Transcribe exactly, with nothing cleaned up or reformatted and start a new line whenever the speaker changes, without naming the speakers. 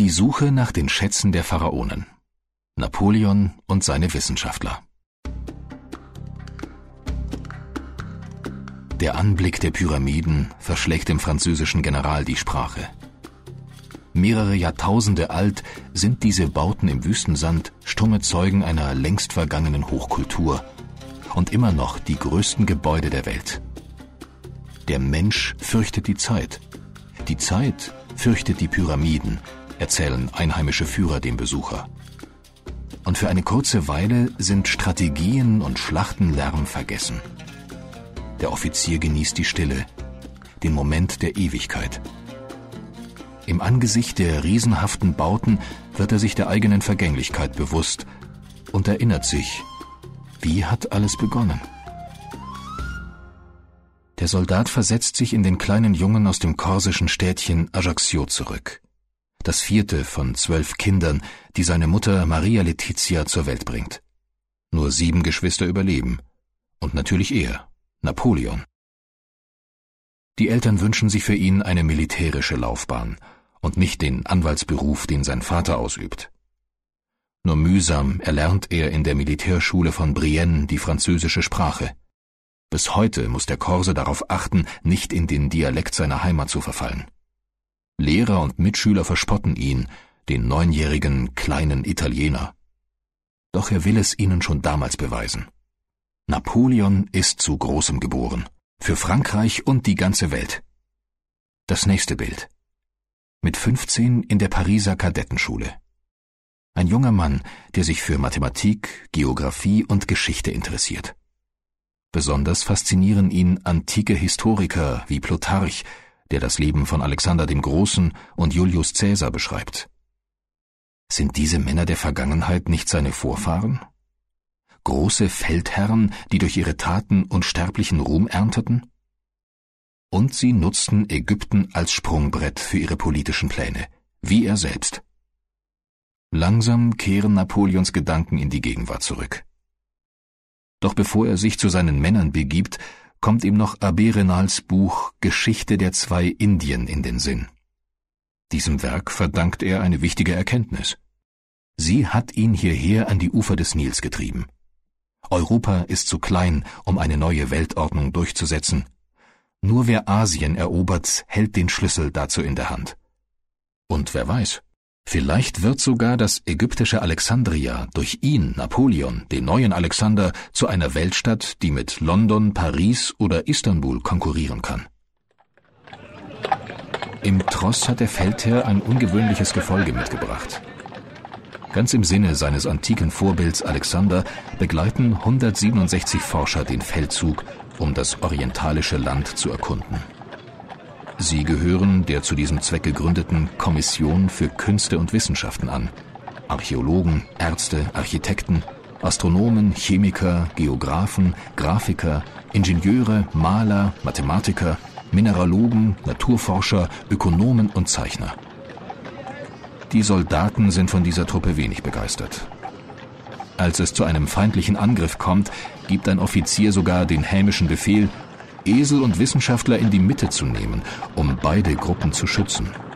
Die Suche nach den Schätzen der Pharaonen. Napoleon und seine Wissenschaftler. Der Anblick der Pyramiden verschlägt dem französischen General die Sprache. Mehrere Jahrtausende alt sind diese Bauten im Wüstensand stumme Zeugen einer längst vergangenen Hochkultur und immer noch die größten Gebäude der Welt. Der Mensch fürchtet die Zeit. Die Zeit fürchtet die Pyramiden, erzählen einheimische Führer dem Besucher. Und für eine kurze Weile sind Strategien und Schlachtenlärm vergessen. Der Offizier genießt die Stille, den Moment der Ewigkeit. Im Angesicht der riesenhaften Bauten wird er sich der eigenen Vergänglichkeit bewusst und erinnert sich, wie hat alles begonnen? Der Soldat versetzt sich in den kleinen Jungen aus dem korsischen Städtchen Ajaccio zurück. Das vierte von zwölf Kindern, die seine Mutter Maria Letizia zur Welt bringt. Nur sieben Geschwister überleben. Und natürlich er, Napoleon. Die Eltern wünschen sich für ihn eine militärische Laufbahn und nicht den Anwaltsberuf, den sein Vater ausübt. Nur mühsam erlernt er in der Militärschule von Brienne die französische Sprache. Bis heute muss der Korse darauf achten, nicht in den Dialekt seiner Heimat zu verfallen. Lehrer und Mitschüler verspotten ihn, den neunjährigen kleinen Italiener. Doch er will es ihnen schon damals beweisen. Napoleon ist zu Großem geboren, für Frankreich und die ganze Welt. Das nächste Bild. Mit fünfzehn in der Pariser Kadettenschule. Ein junger Mann, der sich für Mathematik, Geographie und Geschichte interessiert. Besonders faszinieren ihn antike Historiker wie Plutarch, der das Leben von Alexander dem Großen und Julius Caesar beschreibt. Sind diese Männer der Vergangenheit nicht seine Vorfahren? Große Feldherren, die durch ihre Taten unsterblichen Ruhm ernteten? Und sie nutzten Ägypten als Sprungbrett für ihre politischen Pläne, wie er selbst. Langsam kehren Napoleons Gedanken in die Gegenwart zurück. Doch bevor er sich zu seinen Männern begibt, kommt ihm noch Abbé Raynals Buch Geschichte der zwei Indien in den Sinn. Diesem Werk verdankt er eine wichtige Erkenntnis. Sie hat ihn hierher an die Ufer des Nils getrieben. Europa ist zu klein, um eine neue Weltordnung durchzusetzen. Nur wer Asien erobert, hält den Schlüssel dazu in der Hand. Und wer weiß, vielleicht wird sogar das ägyptische Alexandria durch ihn, Napoleon, den neuen Alexander, zu einer Weltstadt, die mit London, Paris oder Istanbul konkurrieren kann. Im Tross hat der Feldherr ein ungewöhnliches Gefolge mitgebracht. Ganz im Sinne seines antiken Vorbilds Alexander begleiten hundertsiebenundsechzig Forscher den Feldzug, um das orientalische Land zu erkunden. Sie gehören der zu diesem Zweck gegründeten Kommission für Künste und Wissenschaften an. Archäologen, Ärzte, Architekten, Astronomen, Chemiker, Geographen, Grafiker, Ingenieure, Maler, Mathematiker, Mineralogen, Naturforscher, Ökonomen und Zeichner. Die Soldaten sind von dieser Truppe wenig begeistert. Als es zu einem feindlichen Angriff kommt, gibt ein Offizier sogar den hämischen Befehl, Esel und Wissenschaftler in die Mitte zu nehmen, um beide Gruppen zu schützen.